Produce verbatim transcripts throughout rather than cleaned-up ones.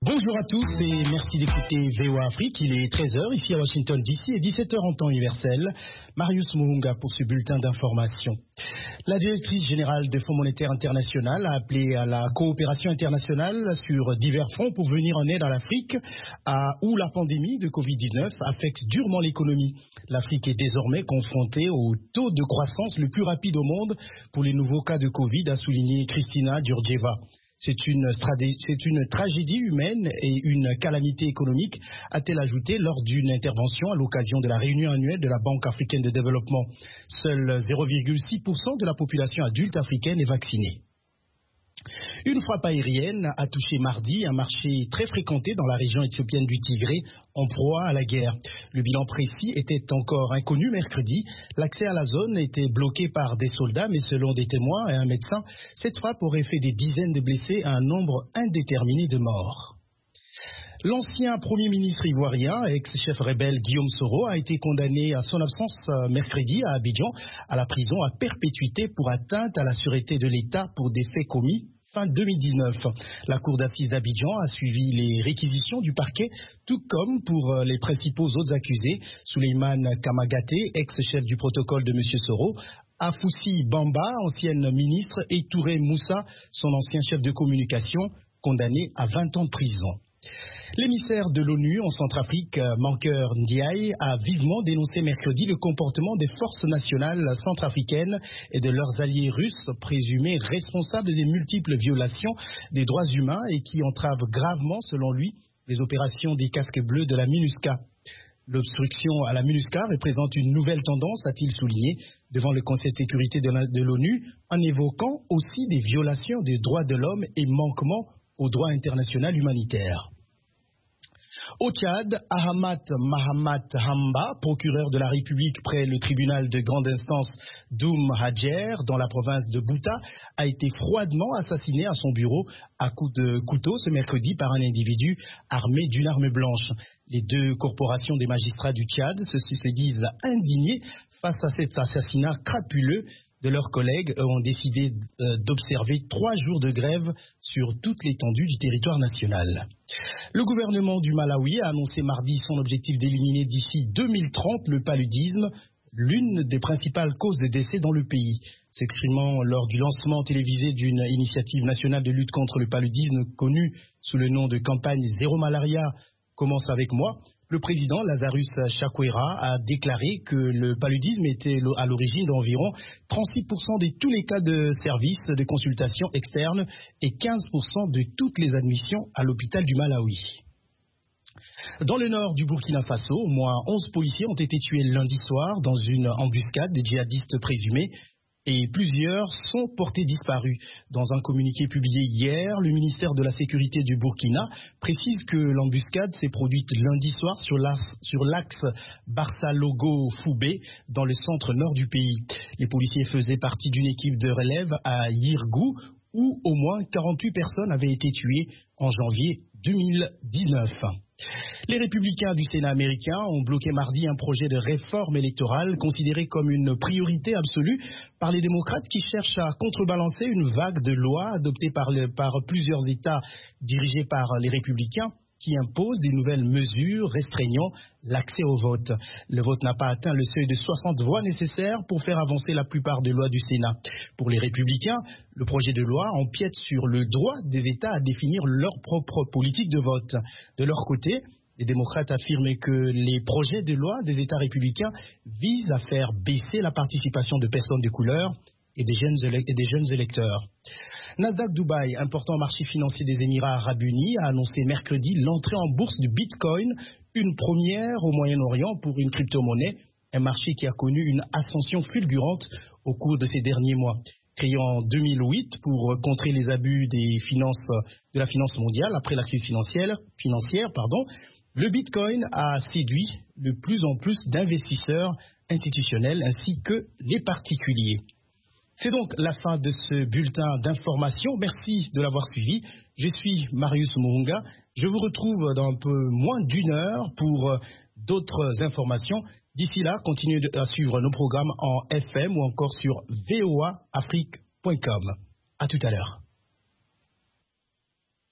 Bonjour à tous et merci d'écouter V O A Afrique. Il est treize heures ici à Washington D C et dix-sept heures en temps universel. Marius Muhunga pour ce bulletin d'information. La directrice générale du Fonds monétaire international a appelé à la coopération internationale sur divers fronts pour venir en aide à l'Afrique où la pandémie de covid dix-neuf affecte durement l'économie. L'Afrique est désormais confrontée au taux de croissance le plus rapide au monde pour les nouveaux cas de Covid, a souligné Christina Georgieva. C'est une, c'est une tragédie humaine et une calamité économique, a-t-elle ajouté lors d'une intervention à l'occasion de la réunion annuelle de la Banque africaine de développement. Seul zéro virgule six pour cent de la population adulte africaine est vaccinée. Une frappe aérienne a touché mardi un marché très fréquenté dans la région éthiopienne du Tigré, en proie à la guerre. Le bilan précis était encore inconnu mercredi. L'accès à la zone était bloqué par des soldats, mais selon des témoins et un médecin, cette frappe aurait fait des dizaines de blessés et un nombre indéterminé de morts. L'ancien Premier ministre ivoirien, ex-chef rebelle Guillaume Soro, a été condamné à son absence mercredi à Abidjan à la prison à perpétuité pour atteinte à la sûreté de l'État pour des faits commis fin deux mille dix-neuf. La cour d'assises d'Abidjan a suivi les réquisitions du parquet, tout comme pour les principaux autres accusés, Souleymane Kamagaté, ex-chef du protocole de M. Soro, Afoussi Bamba, ancienne ministre, et Touré Moussa, son ancien chef de communication, condamné à vingt ans de prison. L'émissaire de l'ONU en Centrafrique, Mankeur Ndiaye, a vivement dénoncé mercredi le comportement des forces nationales centrafricaines et de leurs alliés russes présumés responsables des multiples violations des droits humains et qui entravent gravement, selon lui, les opérations des casques bleus de la MINUSCA. L'obstruction à la MINUSCA représente une nouvelle tendance, a-t-il souligné, devant le Conseil de sécurité de l'ONU, en évoquant aussi des violations des droits de l'homme et manquements au droit international humanitaire. Au Tchad, Ahmad Mahamat Hamba, procureur de la République près le tribunal de grande instance d'Oum Hadjer, dans la province de Bouta, a été froidement assassiné à son bureau à coups de couteau ce mercredi par un individu armé d'une arme blanche. Les deux corporations des magistrats du Tchad se, se disent indignés face à cet assassinat crapuleux de leurs collègues ont décidé d'observer trois jours de grève sur toute l'étendue du territoire national. Le gouvernement du Malawi a annoncé mardi son objectif d'éliminer d'ici deux mille trente le paludisme, l'une des principales causes de décès dans le pays. S'exprimant lors du lancement télévisé d'une initiative nationale de lutte contre le paludisme connue sous le nom de campagne Zéro Malaria, commence avec moi, le président Lazarus Chakwera a déclaré que le paludisme était à l'origine d'environ trente-six pour cent de tous les cas de services de consultation externe et quinze pour cent de toutes les admissions à l'hôpital du Malawi. Dans le nord du Burkina Faso, au moins onze policiers ont été tués lundi soir dans une embuscade des djihadistes présumés et plusieurs sont portés disparus. Dans un communiqué publié hier, le ministère de la Sécurité du Burkina précise que l'embuscade s'est produite lundi soir sur l'axe Barça-Logo-Foubé, dans le centre-nord du pays. Les policiers faisaient partie d'une équipe de relève à Yirgou, où au moins quarante-huit personnes avaient été tuées en janvier deux mille dix-neuf. Les républicains du Sénat américain ont bloqué mardi un projet de réforme électorale considéré comme une priorité absolue par les démocrates qui cherchent à contrebalancer une vague de lois adoptées par, le, par plusieurs États dirigés par les républicains qui imposent des nouvelles mesures restreignant l'accès au vote. Le vote n'a pas atteint le seuil de soixante voix nécessaires pour faire avancer la plupart des lois du Sénat. Pour les républicains, le projet de loi empiète sur le droit des États à définir leur propre politique de vote. De leur côté, les démocrates affirment que les projets de loi des États républicains visent à faire baisser la participation de personnes de couleur et des jeunes, élec- et des jeunes électeurs. Nasdaq Dubaï, important marché financier des Émirats arabes unis, a annoncé mercredi l'entrée en bourse du Bitcoin, une première au Moyen-Orient pour une crypto-monnaie, un marché qui a connu une ascension fulgurante au cours de ces derniers mois. Créé en deux mille huit pour contrer les abus des finances, de la finance mondiale après la crise financière, financière pardon, le Bitcoin a séduit de plus en plus d'investisseurs institutionnels ainsi que les particuliers. C'est donc la fin de ce bulletin d'information. Merci de l'avoir suivi. Je suis Marius Muhunga. Je vous retrouve dans un peu moins d'une heure pour d'autres informations. D'ici là, continuez à suivre nos programmes en F M ou encore sur v o a afrique point com. À tout à l'heure.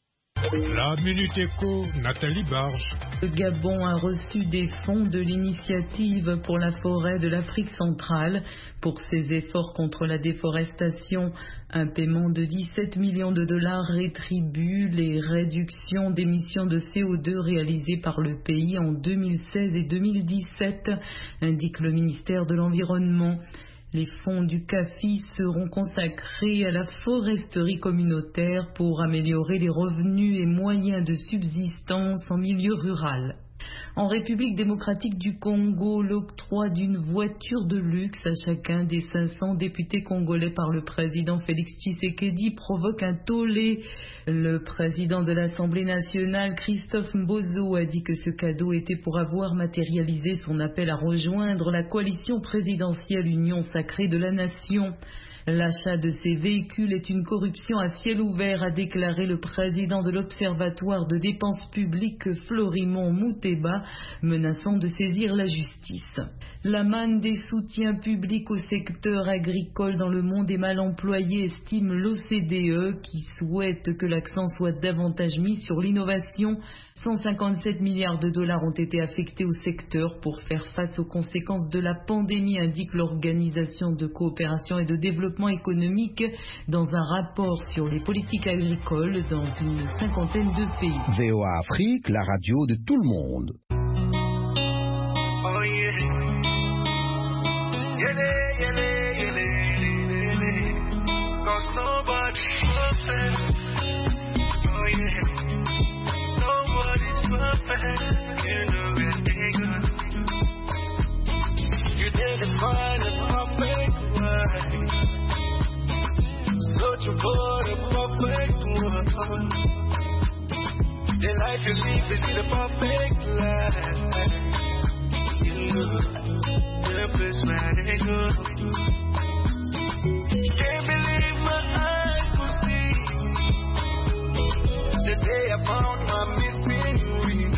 La Minute Éco, Nathalie Barge. Le Gabon a reçu des fonds de l'initiative pour la forêt de l'Afrique centrale pour ses efforts contre la déforestation. Un paiement de dix-sept millions de dollars rétribue les réductions d'émissions de C O deux réalisées par le pays en deux mille seize et deux mille dix-sept, indique le ministère de l'Environnement. Les fonds du CAFI seront consacrés à la foresterie communautaire pour améliorer les revenus et moyens de subsistance en milieu rural. En République démocratique du Congo, l'octroi d'une voiture de luxe à chacun des cinq cents députés congolais par le président Félix Tshisekedi provoque un tollé. Le président de l'Assemblée nationale, Christophe Mbozo, a dit que ce cadeau était pour avoir matérialisé son appel à rejoindre la coalition présidentielle Union sacrée de la nation. L'achat de ces véhicules est une corruption à ciel ouvert, a déclaré le président de l'Observatoire de dépenses publiques, Florimond Mouteba, menaçant de saisir la justice. La manne des soutiens publics au secteur agricole dans le monde est mal employée, estime l'O C D E, qui souhaite que l'accent soit davantage mis sur l'innovation. cent cinquante-sept milliards de dollars ont été affectés au secteur pour faire face aux conséquences de la pandémie, indique l'Organisation de coopération et de développement économique dans un rapport sur les politiques agricoles dans une cinquantaine de pays. V O A Afrique, la radio de tout le monde. Oh yeah. Yele, yele, yele, yele, yele. 'Cause nobody's perfect. Oh yeah. Nobody's perfect. You know it, nigga. You didn't find a perfect way. Don't you put a perfect one. The life you live is the perfect life. You know, the place where they go. Can't believe my eyes could see the day I found my missing ring.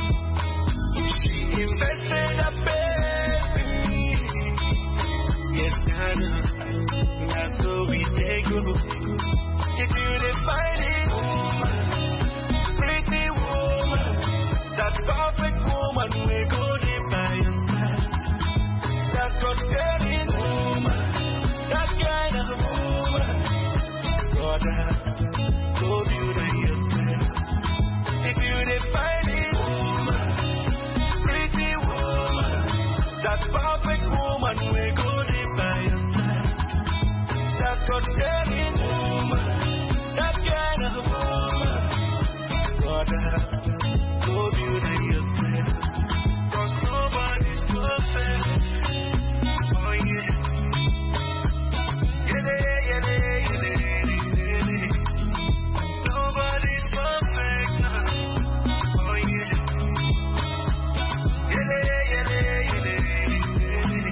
She invested a bed in me. Yes, I know. That's how we take go. If you define it, woman, pretty woman, that perfect woman, we go there by your side. That God-fearing woman, that kind of woman, God, go beauty yourself. If you define it, woman, pretty woman, that perfect woman, we go there by your side. That God-fearing woman, that kind of woman, God, go beauty yourself. 'Cause nobody's perfect. Oh yeah. Yele, yele, yele, yele. Nobody's perfect now. Oh yeah. Yele, yele, yele, yele.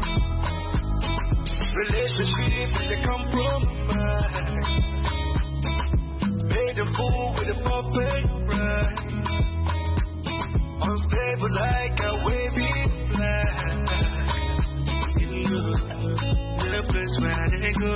Relationship is a compromise. Made a fool with a perfect bride. Unstable like a wavy flag. You know, the place where they go.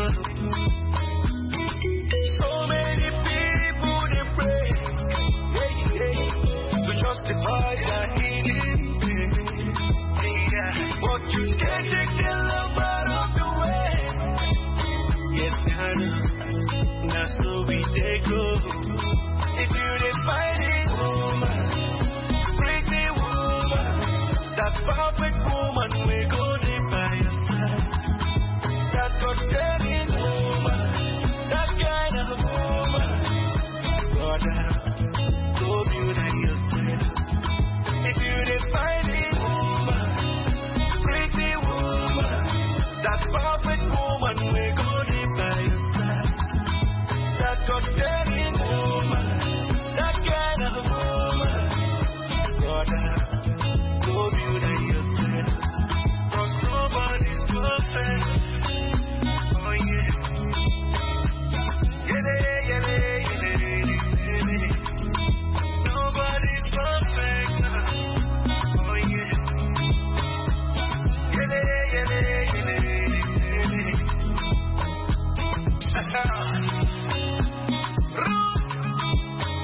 So many people they pray, yeah, yeah, to justify their healing pain. Yeah, but you can't take their love out of the way. Yes, I know, that's how we take go. If you define it, woman, pretty woman, that perfect woman, we go there by your side. That God